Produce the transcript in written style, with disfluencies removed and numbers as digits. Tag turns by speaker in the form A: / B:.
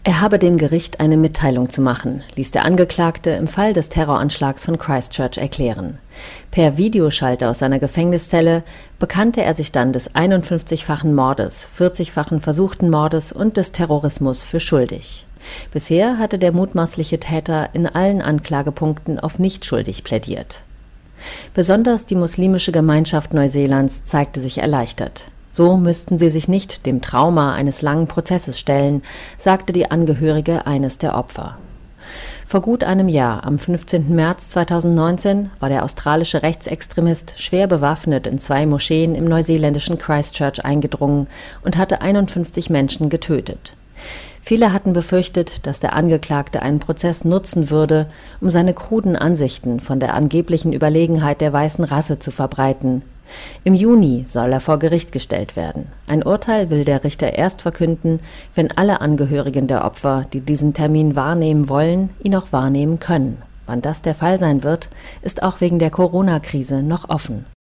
A: Er habe dem Gericht eine Mitteilung zu machen, ließ der Angeklagte im Fall des Terroranschlags von Christchurch erklären. Per Videoschalter aus seiner Gefängniszelle bekannte er sich dann des 51-fachen Mordes, 40-fachen versuchten Mordes und des Terrorismus für schuldig. Bisher hatte der mutmaßliche Täter in allen Anklagepunkten auf nicht schuldig plädiert. Besonders die muslimische Gemeinschaft Neuseelands zeigte sich erleichtert. So müssten sie sich nicht dem Trauma eines langen Prozesses stellen, sagte die Angehörige eines der Opfer. Vor gut einem Jahr, am 15. März 2019, war der australische Rechtsextremist schwer bewaffnet in 2 Moscheen im neuseeländischen Christchurch eingedrungen und hatte 51 Menschen getötet. Viele hatten befürchtet, dass der Angeklagte einen Prozess nutzen würde, um seine kruden Ansichten von der angeblichen Überlegenheit der weißen Rasse zu verbreiten. Im Juni soll er vor Gericht gestellt werden. Ein Urteil will der Richter erst verkünden, wenn alle Angehörigen der Opfer, die diesen Termin wahrnehmen wollen, ihn auch wahrnehmen können. Wann das der Fall sein wird, ist auch wegen der Corona-Krise noch offen.